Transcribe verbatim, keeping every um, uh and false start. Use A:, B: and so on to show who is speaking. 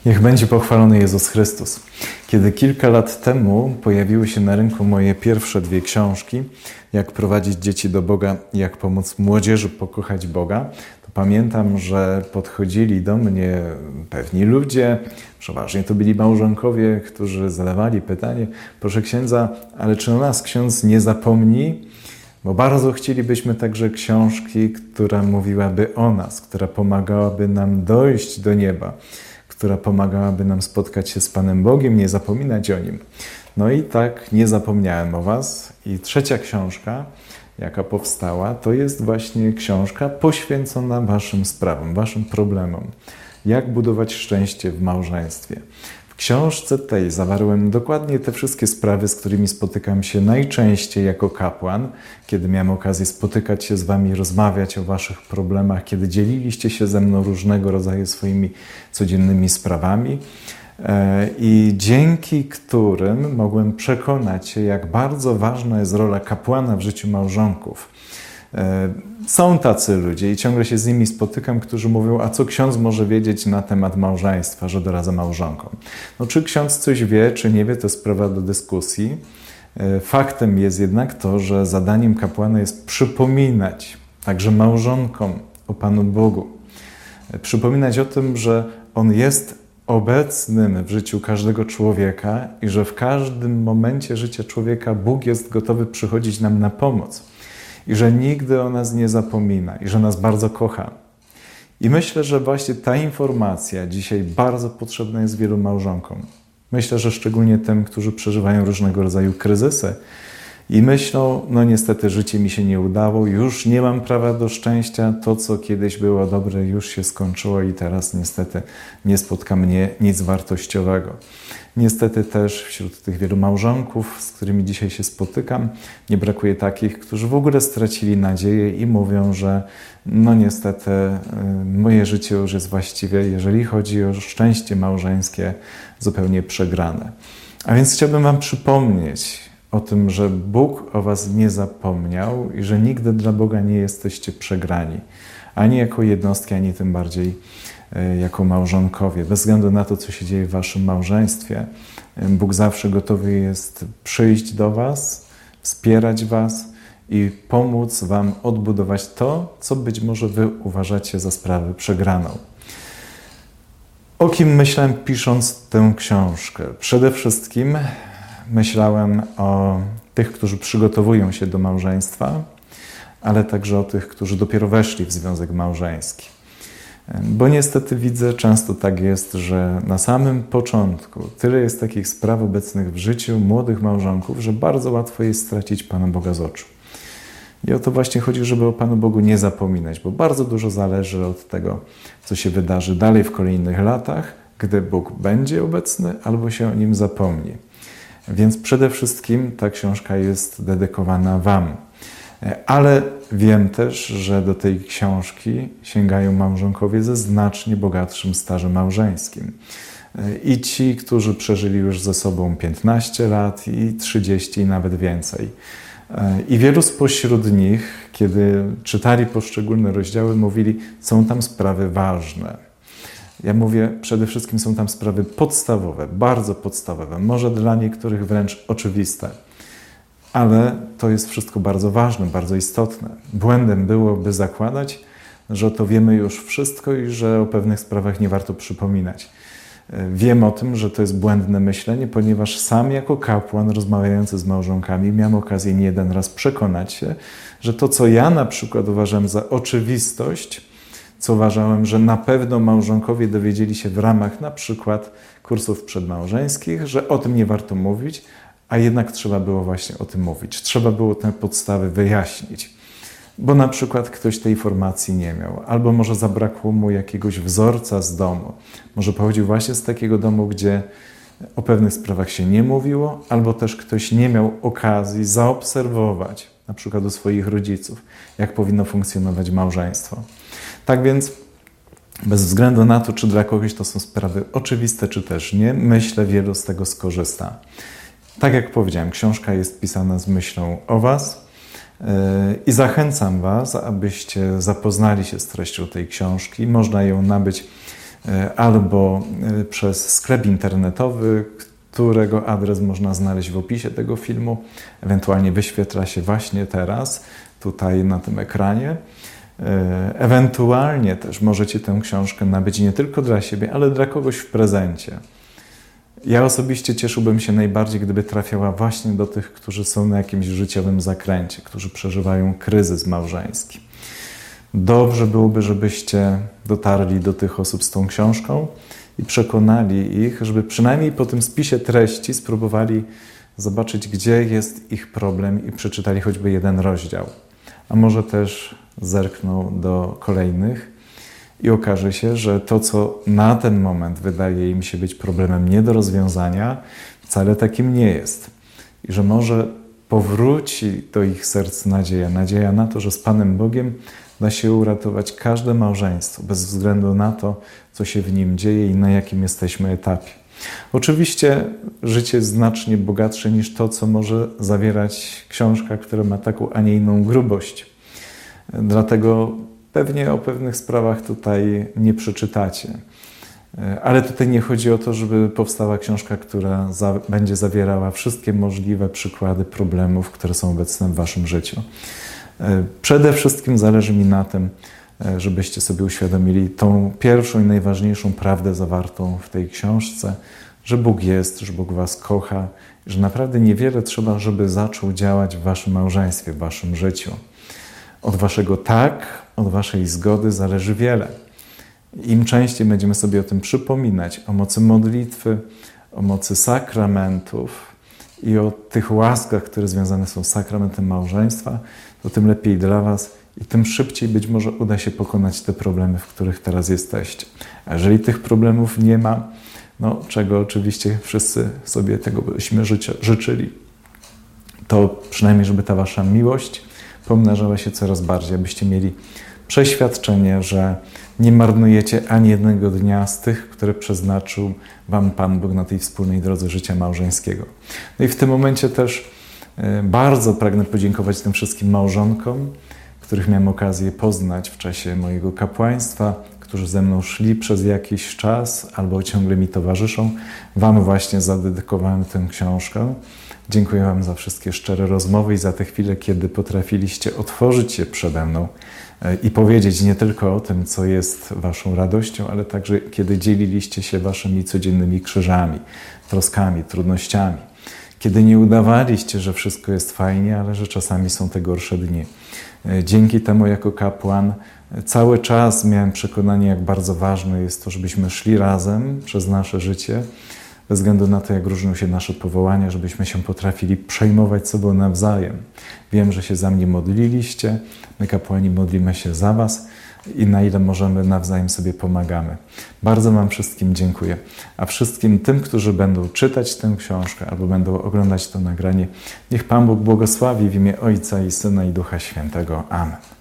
A: Niech będzie pochwalony Jezus Chrystus. Kiedy kilka lat temu pojawiły się na rynku moje pierwsze dwie książki, Jak prowadzić dzieci do Boga i Jak pomóc młodzieży pokochać Boga, to pamiętam, że podchodzili do mnie pewni ludzie, przeważnie to byli małżonkowie, którzy zadawali pytanie: proszę księdza, ale czy o nas ksiądz nie zapomni? Bo bardzo chcielibyśmy także książki, która mówiłaby o nas, która pomagałaby nam dojść do nieba, która pomagałaby nam spotkać się z Panem Bogiem, nie zapominać o Nim. No i tak nie zapomniałem o Was. I trzecia książka, jaka powstała, to jest właśnie książka poświęcona Waszym sprawom, Waszym problemom. Jak budować szczęście w małżeństwie. W książce tej zawarłem dokładnie te wszystkie sprawy, z którymi spotykam się najczęściej jako kapłan, kiedy miałem okazję spotykać się z Wami, rozmawiać o Waszych problemach, kiedy dzieliliście się ze mną różnego rodzaju swoimi codziennymi sprawami i dzięki którym mogłem przekonać się, jak bardzo ważna jest rola kapłana w życiu małżonków. Są tacy ludzie i ciągle się z nimi spotykam, którzy mówią: a co ksiądz może wiedzieć na temat małżeństwa, że doradza małżonkom? No, czy ksiądz coś wie, czy nie wie, to sprawa do dyskusji. Faktem jest jednak to, że zadaniem kapłana jest przypominać także małżonkom o Panu Bogu. Przypominać o tym, że On jest obecnym w życiu każdego człowieka i że w każdym momencie życia człowieka Bóg jest gotowy przychodzić nam na pomoc. I że nigdy o nas nie zapomina, i że nas bardzo kocha. I myślę, że właśnie ta informacja dzisiaj bardzo potrzebna jest wielu małżonkom. Myślę, że szczególnie tym, którzy przeżywają różnego rodzaju kryzysy i myślą: no niestety życie mi się nie udało, już nie mam prawa do szczęścia, to co kiedyś było dobre już się skończyło i teraz niestety nie spotka mnie nic wartościowego. Niestety też wśród tych wielu małżonków, z którymi dzisiaj się spotykam, nie brakuje takich, którzy w ogóle stracili nadzieję i mówią, że no niestety moje życie już jest właściwie, jeżeli chodzi o szczęście małżeńskie, zupełnie przegrane. A więc chciałbym Wam przypomnieć o tym, że Bóg o Was nie zapomniał i że nigdy dla Boga nie jesteście przegrani. Ani jako jednostki, ani tym bardziej jako małżonkowie. Bez względu na to, co się dzieje w Waszym małżeństwie, Bóg zawsze gotowy jest przyjść do Was, wspierać Was i pomóc Wam odbudować to, co być może Wy uważacie za sprawę przegraną. O kim myślałem, pisząc tę książkę? Przede wszystkim myślałem o tych, którzy przygotowują się do małżeństwa, ale także o tych, którzy dopiero weszli w związek małżeński. Bo niestety widzę, często tak jest, że na samym początku tyle jest takich spraw obecnych w życiu młodych małżonków, że bardzo łatwo jest stracić Pana Boga z oczu. I o to właśnie chodzi, żeby o Panu Bogu nie zapominać, bo bardzo dużo zależy od tego, co się wydarzy dalej w kolejnych latach, gdy Bóg będzie obecny albo się o Nim zapomni. Więc przede wszystkim ta książka jest dedykowana Wam. Ale wiem też, że do tej książki sięgają małżonkowie ze znacznie bogatszym stażem małżeńskim. I ci, którzy przeżyli już ze sobą piętnaście lat i trzydzieści i nawet więcej. I wielu spośród nich, kiedy czytali poszczególne rozdziały, mówili: są tam sprawy ważne. Ja mówię, przede wszystkim są tam sprawy podstawowe, bardzo podstawowe, może dla niektórych wręcz oczywiste. Ale to jest wszystko bardzo ważne, bardzo istotne. Błędem byłoby zakładać, że to wiemy już wszystko i że o pewnych sprawach nie warto przypominać. Wiem o tym, że to jest błędne myślenie, ponieważ sam jako kapłan rozmawiający z małżonkami miałem okazję nie jeden raz przekonać się, że to, co ja na przykład uważam za oczywistość, co uważałem, że na pewno małżonkowie dowiedzieli się w ramach na przykład kursów przedmałżeńskich, że o tym nie warto mówić, a jednak trzeba było właśnie o tym mówić. Trzeba było te podstawy wyjaśnić, bo na przykład ktoś tej informacji nie miał, albo może zabrakło mu jakiegoś wzorca z domu. Może pochodził właśnie z takiego domu, gdzie o pewnych sprawach się nie mówiło, albo też ktoś nie miał okazji zaobserwować, na przykład u swoich rodziców, jak powinno funkcjonować małżeństwo. Tak więc bez względu na to, czy dla kogoś to są sprawy oczywiste, czy też nie, myślę, wielu z tego skorzysta. Tak jak powiedziałem, książka jest pisana z myślą o Was i zachęcam Was, abyście zapoznali się z treścią tej książki. Można ją nabyć albo przez sklep internetowy, którego adres można znaleźć w opisie tego filmu. Ewentualnie wyświetla się właśnie teraz, tutaj na tym ekranie. Ewentualnie też możecie tę książkę nabyć nie tylko dla siebie, ale dla kogoś w prezencie. Ja osobiście cieszyłbym się najbardziej, gdyby trafiała właśnie do tych, którzy są na jakimś życiowym zakręcie, którzy przeżywają kryzys małżeński. Dobrze byłoby, żebyście dotarli do tych osób z tą książką i przekonali ich, żeby przynajmniej po tym spisie treści spróbowali zobaczyć, gdzie jest ich problem i przeczytali choćby jeden rozdział. A może też zerkną do kolejnych i okaże się, że to, co na ten moment wydaje im się być problemem nie do rozwiązania, wcale takim nie jest. I że może powróci do ich serc nadzieja. Nadzieja na to, że z Panem Bogiem da się uratować każde małżeństwo, bez względu na to, co się w nim dzieje i na jakim jesteśmy etapie. Oczywiście życie jest znacznie bogatsze niż to, co może zawierać książka, która ma taką, a nie inną grubość. Dlatego pewnie o pewnych sprawach tutaj nie przeczytacie. Ale tutaj nie chodzi o to, żeby powstała książka, która za, będzie zawierała wszystkie możliwe przykłady problemów, które są obecne w waszym życiu. Przede wszystkim zależy mi na tym, żebyście sobie uświadomili tą pierwszą i najważniejszą prawdę zawartą w tej książce, że Bóg jest, że Bóg was kocha, że naprawdę niewiele trzeba, żeby zaczął działać w waszym małżeństwie, w waszym życiu. Od waszego tak, od waszej zgody zależy wiele. Im częściej będziemy sobie o tym przypominać, o mocy modlitwy, o mocy sakramentów i o tych łaskach, które związane są z sakramentem małżeństwa, to tym lepiej dla was i tym szybciej być może uda się pokonać te problemy, w których teraz jesteście. A jeżeli tych problemów nie ma, no czego oczywiście wszyscy sobie tego byśmy życzyli, to przynajmniej, żeby ta wasza miłość pomnażała się coraz bardziej, abyście mieli przeświadczenie, że nie marnujecie ani jednego dnia z tych, które przeznaczył wam Pan Bóg na tej wspólnej drodze życia małżeńskiego. No i w tym momencie też bardzo pragnę podziękować tym wszystkim małżonkom, których miałem okazję poznać w czasie mojego kapłaństwa, którzy ze mną szli przez jakiś czas albo ciągle mi towarzyszą. Wam właśnie zadedykowałem tę książkę. Dziękuję wam za wszystkie szczere rozmowy i za te chwile, kiedy potrafiliście otworzyć się przede mną i powiedzieć nie tylko o tym, co jest waszą radością, ale także kiedy dzieliliście się waszymi codziennymi krzyżami, troskami, trudnościami. Kiedy nie udawaliście, że wszystko jest fajnie, ale że czasami są te gorsze dni. Dzięki temu jako kapłan cały czas miałem przekonanie, jak bardzo ważne jest to, żebyśmy szli razem przez nasze życie, bez względu na to, jak różnią się nasze powołania, żebyśmy się potrafili przejmować sobą nawzajem. Wiem, że się za mnie modliliście, my kapłani modlimy się za was i na ile możemy nawzajem sobie pomagamy. Bardzo wam wszystkim dziękuję. A wszystkim tym, którzy będą czytać tę książkę albo będą oglądać to nagranie, niech Pan Bóg błogosławi w imię Ojca i Syna i Ducha Świętego. Amen.